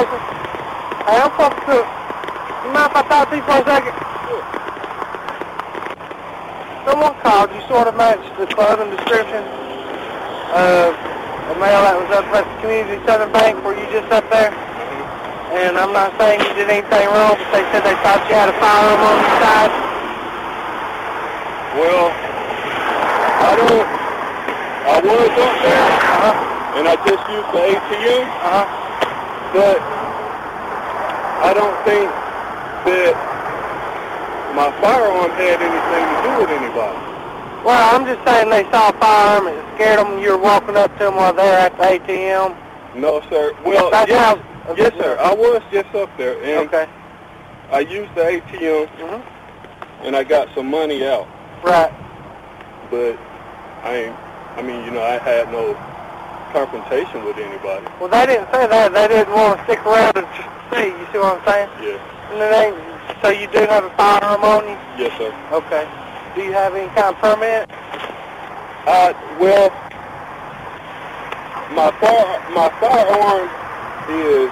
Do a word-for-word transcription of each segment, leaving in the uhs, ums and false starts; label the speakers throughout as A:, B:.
A: license? Hey, I'm supposed to... You mind if I talk to you for a second?
B: Sure.
A: Someone called. You sort of matched the clothing description of a male that was up at the Community Southern Bank where you just up there. And I'm not saying you did anything wrong, but they said they thought you had a firearm on your side.
B: Well, I don't... I was up there,
A: Uh-huh.
B: and I just used the A T M,
A: Uh-huh.
B: but I don't think that my firearm had anything to do with anybody.
A: Well, I'm just saying they saw a firearm and it scared them. You were walking up to them while they were at the A T M.
B: No, sir. Well,
A: That's
B: yes,
A: how-
B: yes, sir. I was just up there, and
A: Okay.
B: I used the A T M,
A: Mhm.
B: and I got some money out.
A: Right.
B: But I ain't, I mean, you know, I had no confrontation with anybody.
A: Well, they didn't say that. They didn't want to stick around to see. You see what I'm saying?
B: Yeah.
A: And it ain't, so you do have a firearm on you?
B: Yes, sir.
A: Okay. Do you have any kind of permit?
B: Uh, well, my fire, my firearm is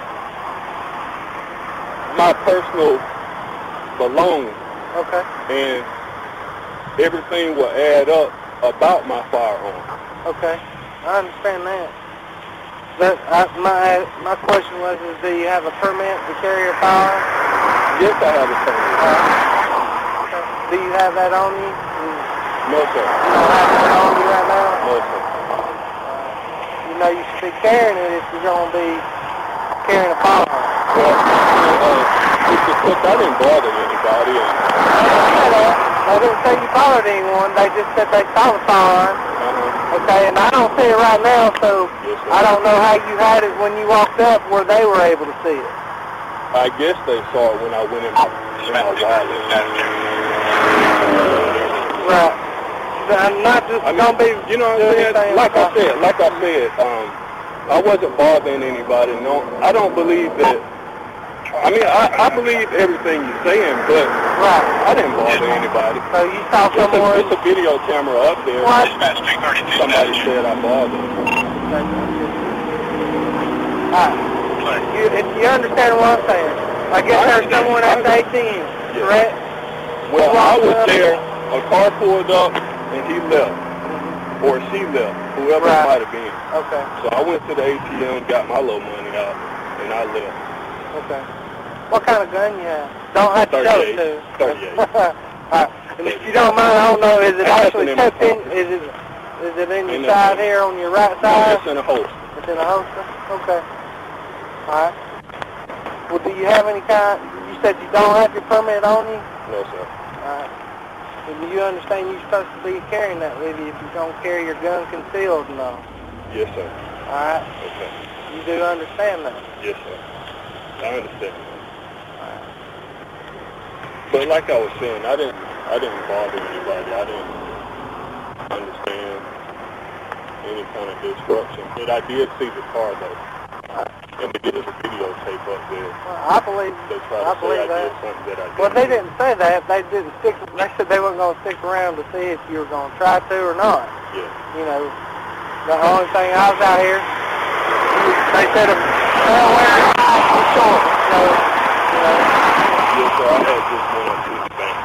B: my personal belonging,
A: Okay.
B: and everything will add up about my firearm.
A: Okay. I understand that. But I, my my question was, is do you have a permit to carry a firearm?
B: Yes, I have a permit.
A: Uh, okay. Do you have that on you?
B: No, sir.
A: You don't have that on you right now?
B: No, sir.
A: You know you should be carrying it if you're going to be carrying a firearm.
B: Well, uh, it's because I didn't bother anybody. And,
A: They didn't say that. They didn't say you bothered anyone. They just said they saw the firearm.
B: uh-huh.
A: Okay, and I don't see it right now, so
B: Yes, sir.
A: I don't know how you had it when you walked up where they were able to see it.
B: I guess they saw it when I went in my, in my wallet.
A: Right. I'm not just
B: I mean,
A: going to be...
B: you know what I'm saying?
A: saying
B: Like I
A: about-
B: said, like I said, um, I wasn't bothering anybody. No, I don't believe that. I mean, I, I believe everything you're saying, but
A: Right.
B: I didn't bother anybody.
A: So you saw
B: It's a,
A: someone...
B: it's a video camera up there.
A: What?
B: Somebody said I bothered them.
A: Alright. You, if you understand what I'm saying, I guess
B: I
A: there's
B: understand.
A: someone at the A T M,
B: Yeah.
A: correct?
B: Well, I was there. A car pulled up and he left, or she left, whoever
A: Right.
B: it might have been.
A: Okay.
B: So I went to the A T M, got my little money out, and I left.
A: Okay. What kind of gun you have? Don't have to show it to.
B: thirty-eight.
A: Alright. And if you don't mind, I don't know, is it
B: I have
A: actually
B: it in my
A: tucked in?
B: pocket.
A: Is it, is it in your
B: In the-
A: side here on your right
B: No,
A: side?
B: it's in a holster.
A: It's in a holster? Okay. Alright. Well, do you have any kind, you said you don't have your permit on you?
B: No, sir.
A: Alright. And do you understand you're supposed to be carrying that with you if you don't carry your gun concealed and all?
B: Yes, sir.
A: Alright.
B: Okay.
A: You do understand that?
B: Yes, sir. I understand.
A: Alright.
B: But like I was saying, I didn't, I didn't bother anybody. I didn't understand any kind of disruption. But I did see the car though, and it is a videotape up there.
A: Well, I believe,
B: They tried
A: I
B: to say
A: believe
B: I
A: that.
B: did something that I didn't.
A: Well, they didn't say that. They didn't stick. They said they weren't going to stick around to see if you were going to try to or not.
B: Yeah.
A: You know, the only thing I was out here, they said a well wearing was short. So, you know.
B: Yes, sir. I had just went up to the bank.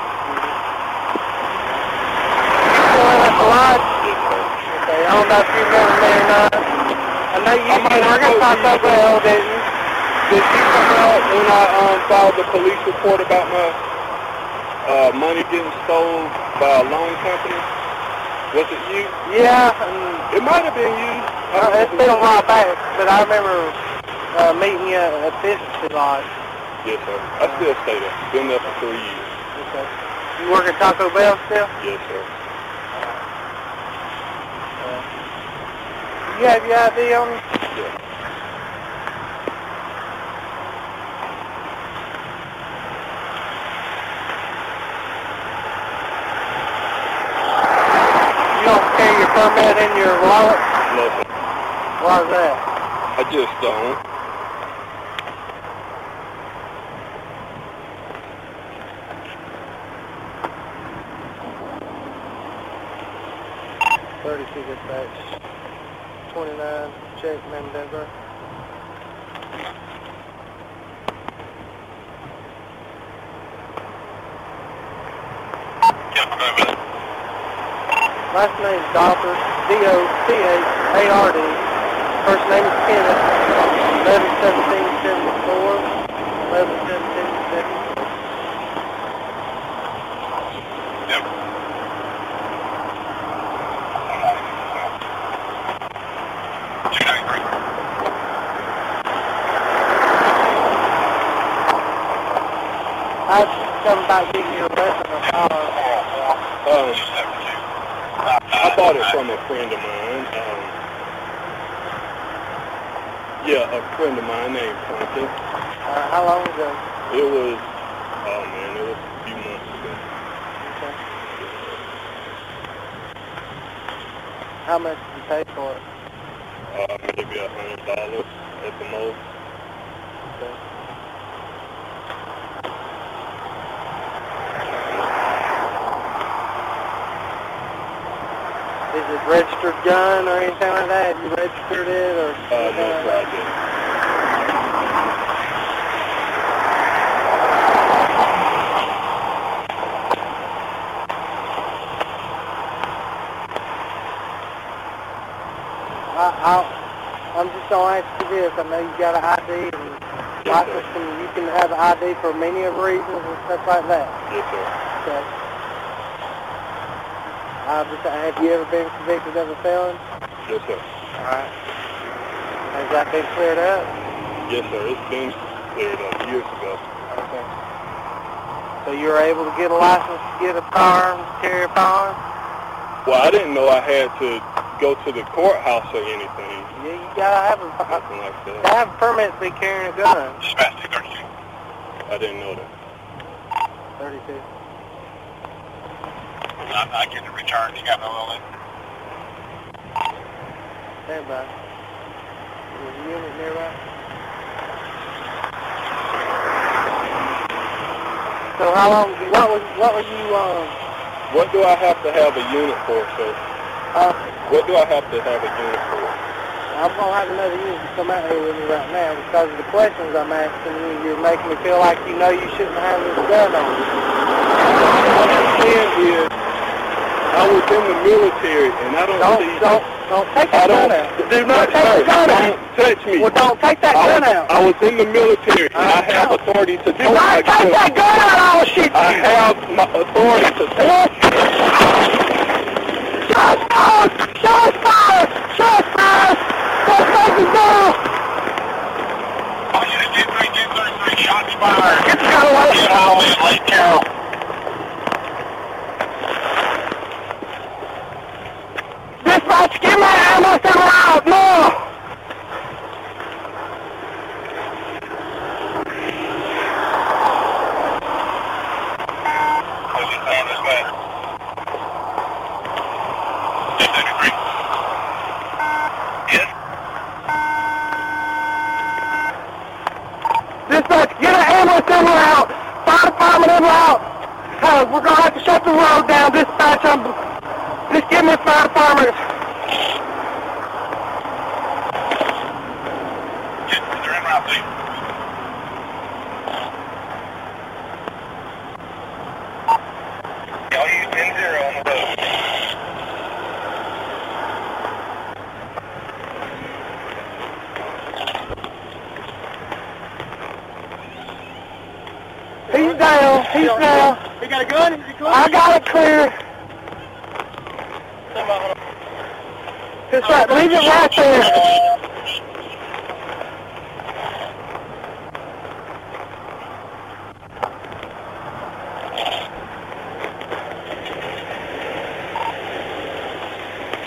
A: You still in at the lodge?
B: Yes, sir.
A: Okay, I don't know if you remember me or not. I know you used to work at Taco Bell, didn't you?
B: Did you come out when I um, filed the police report about my uh, money getting stolen by a loan company? Was it you?
A: Yeah, and
B: It might have been you. I
A: uh,
B: don't
A: it's
B: know.
A: been a while back, but I remember uh, meeting you at this lodge.
B: Yes, sir. I still stay there. Been there for three years.
A: Okay. You work at Taco Bell still?
B: Yes, sir.
A: You have your I D on you?
B: Yeah.
A: You don't carry your permit in your wallet?
B: No, sir.
A: Why is that?
B: I just don't.
A: thirty-two dispatch. twenty-nine, check, name Denver. Last name is Dochard, D O C H A R D. First name is Kenneth. eleven seventeen seventy-four. eleven seventeen seventy-four.
B: Yep. two ninety-three.
A: I was coming back getting your lesson of power.
B: Um, I bought it from a friend of mine. Um, yeah, a friend of mine named Quentin.
A: Uh, how long ago?
B: It was, oh man, it was a few months ago.
A: Okay. How much did you pay for it?
B: Uh, maybe a hundred dollars at the most.
A: Okay. Is it registered gun or anything like that? Have you registered it or
B: Uh,
A: anything
B: no,
A: like
B: sir, I
A: that?
B: didn't.
A: I, I'll, I'm just going to ask you this. I know you got an I D and
B: Yes,
A: license,
B: sir.
A: and you can have an I D for many of reasons and stuff like that.
B: Yes, sir.
A: Okay. Uh, just, have you ever been convicted of a felon?
B: Yes, sir.
A: All right. Has that been cleared up?
B: Yes, sir. It's been cleared up years ago.
A: Okay. So you were able to get a license to get a firearm, carry a firearm?
B: Well, I didn't know I had to go to the courthouse or anything.
A: Yeah, you gotta have a,
B: Nothing like
A: gotta
B: that.
A: have a permit to be carrying a gun.
B: Dispatch two thirty-two. I didn't know that.
A: thirty-two.
B: I'm not getting a return. You got no L A?
A: Stand by. Is the unit nearby? So how long, what was, what were you, um,
B: What do I have to have a unit for, sir?
A: uh,
B: What do I have to have a unit for?
A: I'm going to have another unit to come out here with me right now because of the questions I'm asking you. You're making me feel like you know you shouldn't have this gun on you.
B: What I'm saying is, I was in the military, and I don't
A: Don't,
B: see...
A: don't, don't take
B: I
A: that gun
B: don't...
A: out. Do not take
B: sir,
A: the gun out.
B: Don't touch me.
A: Well, don't take that
B: I
A: gun
B: was,
A: out.
B: I was in the military, and I
A: Uh,
B: have
A: no.
B: authority to
A: Do
B: tote
A: not
B: my
A: take
B: gun.
A: that gun out, I will shoot
B: I
A: you.
B: have my authority to tote...
A: Shots fired! Shots fired! Shots fired! Don't take the gun!
B: Oh, you did three, did thirty-three, shots fired.
A: Get the gun away!
B: Get out of Lake Carroll.
A: Dispatch, get my ammo center out now!
B: How's it sound this way? two thirty-three. Yes?
A: Dispatch, get an ammo center out! Fire department in route! Uh, we're gonna have to shut the road down, dispatch. I'm, just give me a fire department.
B: Yes, they're en route, please. Y'all use ten zero on the road.
A: He's down, he's down.
B: He got a gun? Is he clear?
A: I got it clear. Just right, leave it right there.